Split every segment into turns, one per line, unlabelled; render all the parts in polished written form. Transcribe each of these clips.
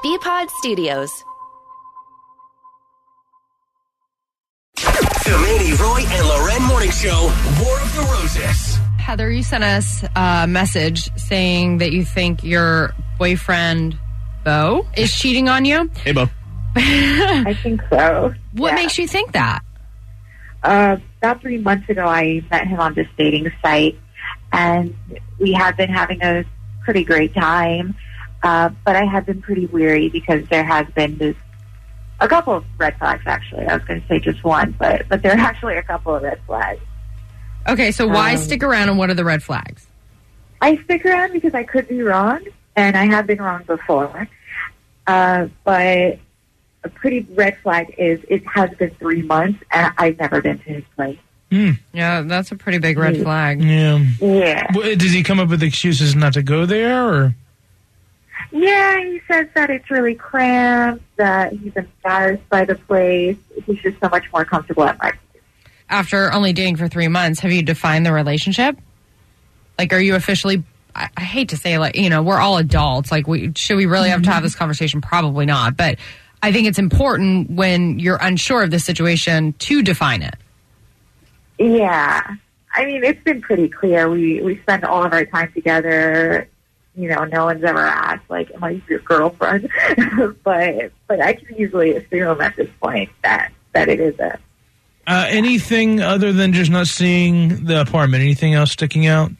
BPod Studios.
The Manny, Roy, and Loren Morning Show, War of the Roses.
Heather, you sent us a message saying that you think your boyfriend, Bo, is cheating on you.
Hey, Bo.
I think so.
What makes you think that?
About 3 months ago, I met him on this dating site, and we have been having a pretty great time. But I have been pretty weary because there has been a couple of red flags, actually. I was going to say just one, but there are actually a couple of red flags.
Okay, so why stick around, and what are the red flags?
I stick around because I could be wrong, and I have been wrong before. But a pretty red flag is it has been 3 months, and I've never been to his place.
Yeah, that's a pretty big red flag.
Yeah.
Does he come up with excuses not to go there, or?
Yeah, he says that it's really cramped, that he's embarrassed by the place. He's just so much more comfortable at my place.
After only dating for 3 months, have you defined the relationship? Like, are you officially, I hate to say, like, you know, we're all adults. Like, should we really have to have this conversation? Probably not. But I think it's important when you're unsure of the situation to define it.
Yeah. I mean, it's been pretty clear. We spend all of our time together. You know, no one's ever asked, like, am I your girlfriend? but I can usually assume at this point that it is a...
Anything other than just not seeing the apartment? Anything else sticking out?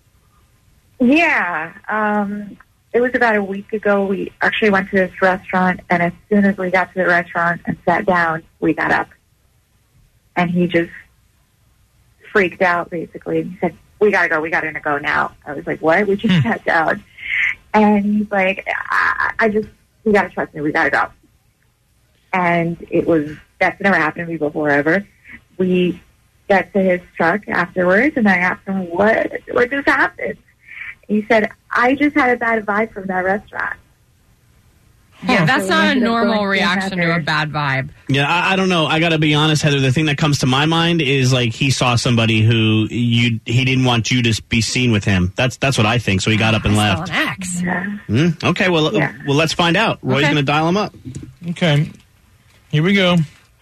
Yeah. It was about a week ago. We actually went to this restaurant, and as soon as we got to the restaurant and sat down, we got up. And he just freaked out, basically. He said, we gotta go now. I was like, what? We just sat down. And he's like, you gotta trust me, we gotta go. And that's never happened to me before ever. We got to his truck afterwards, and I asked him, what just happened? He said, I just had a bad vibe from that restaurant.
Yeah, that's not a normal reaction to a bad vibe.
Yeah, I don't know. I got to be honest, Heather. The thing that comes to my mind is like he saw somebody who he didn't want you to be seen with him. That's what I think. So he got up and left.
An ex.
Yeah.
Okay, well, let's find out. Roy's going to dial him up.
Okay, here we go.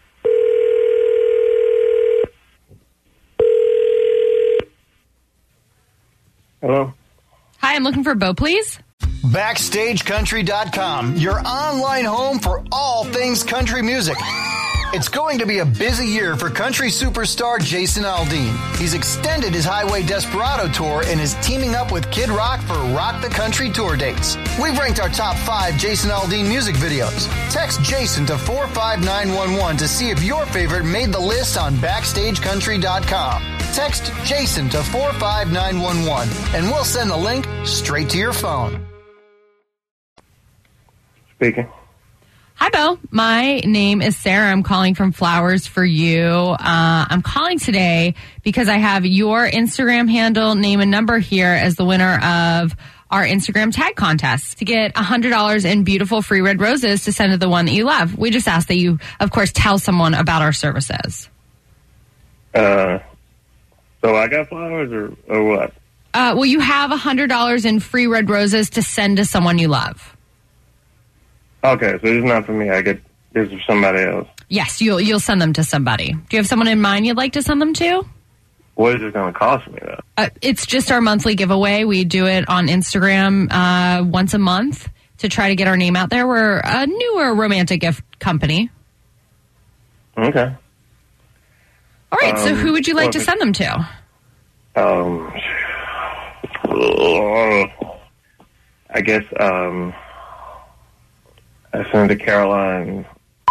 Hello.
Hi, I'm looking for Bo, please.
BackstageCountry.com, your online home for all things country music. It's going to be a busy year for country superstar Jason Aldean. He's extended his Highway Desperado tour and is teaming up with Kid Rock for Rock the Country tour dates. We've ranked our top 5 Jason Aldean music videos. Text Jason to 45911 to see if your favorite made the list on BackstageCountry.com. Text Jason to 45911 and we'll send the link straight to your phone.
Speaking.
Hi, Bo. My name is Sarah. I'm calling from Flowers for You. I'm calling today because I have your Instagram handle, name, and number here as the winner of our Instagram tag contest to get $100 in beautiful free red roses to send to the one that you love. We just ask that you, of course, tell someone about our services.
So I got flowers or what?
Well, you have $100 in free red roses to send to someone you love.
Okay, so this is not for me. I get this for somebody else.
Yes, you'll send them to somebody. Do you have someone in mind you'd like to send them to?
What is it going to cost me, though?
It's just our monthly giveaway. We do it on Instagram once a month to try to get our name out there. We're a newer romantic gift company.
Okay.
All right, so who would you like to send them to?
I guess, I sent it to Caroline.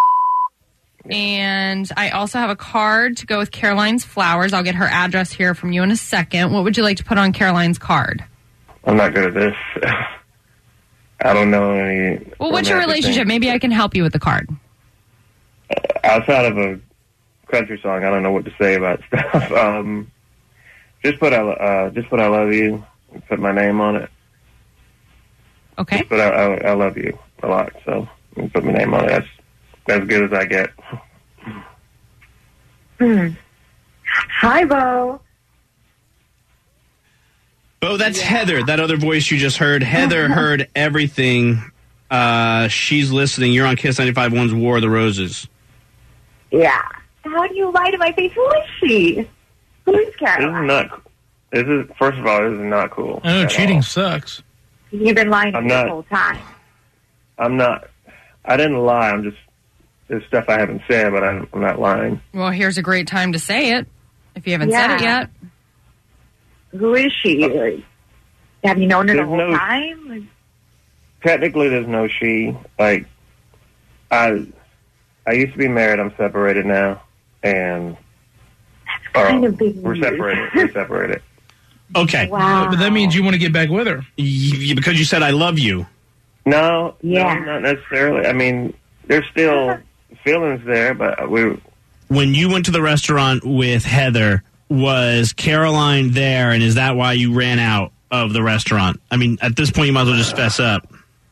And I also have a card to go with Caroline's flowers. I'll get her address here from you in a second. What would you like to put on Caroline's card?
I'm not good at this. I don't know any...
Well, what's your relationship? Maybe I can help you with the card.
Outside of a country song, I don't know what to say about stuff. Just put I love you. Put my name on it.
Okay.
But I love you a lot, so put my name on it. That's as good as I get.
Hi, Bo.
Bo, that's Heather. That other voice you just heard. Heather heard everything She's listening. You're on Kiss 95.1's War of the Roses.
Yeah. How do you lie to my face? Who is she? Who is Caroline?
First of all, this is not cool.
I know cheating sucks.
You've been lying to me the whole time.
I didn't lie. There's stuff I haven't said, but I'm not lying.
Well, here's a great time to say it if you haven't said it yet.
Who is she? Have you known her the whole time?
Technically, there's no she. Like, I used to be married. I'm separated now, and
that's kind of big
we're
news.
separated. We're separated.
Okay.
Wow.
But that means you want to get back with her.
Because you said I love you.
No, not necessarily. I mean, there's still feelings there, but
When you went to the restaurant with Heather, was Caroline there, and is that why you ran out of the restaurant? I mean, at this point, you might as well just fess up.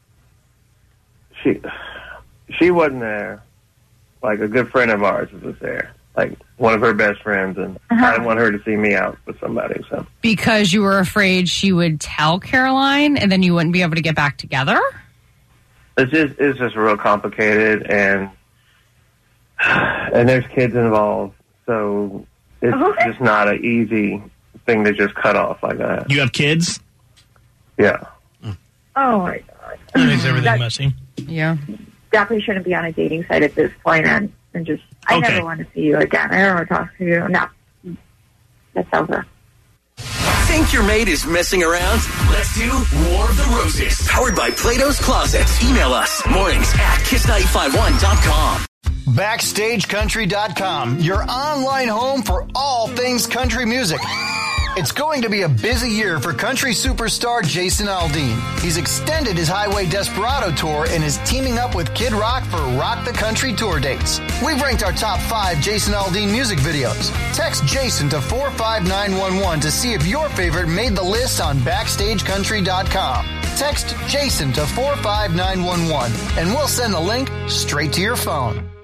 She wasn't there. Like, a good friend of ours was there. Like, one of her best friends, and I didn't want her to see me out with somebody. So
Because you were afraid she would tell Caroline, and then you wouldn't be able to get back together?
It's just real complicated, and there's kids involved, so it's just not an easy thing to just cut off like that.
You have kids?
Yeah.
Oh, my God.
That makes everything messy.
Yeah.
Definitely shouldn't be on a dating site at this point, and just, I never want to see you again. I don't want to talk to you. No. That's over.
Think your mate is messing around? Let's do War of the Roses. Powered by Plato's Closet. Email us mornings at kiss951.com.
BackstageCountry.com, your online home for all things country music. It's going to be a busy year for country superstar Jason Aldean. He's extended his Highway Desperado tour and is teaming up with Kid Rock for Rock the Country tour dates. We've ranked our top 5 Jason Aldean music videos. Text Jason to 45911 to see if your favorite made the list on BackstageCountry.com. Text Jason to 45911 and we'll send the link straight to your phone.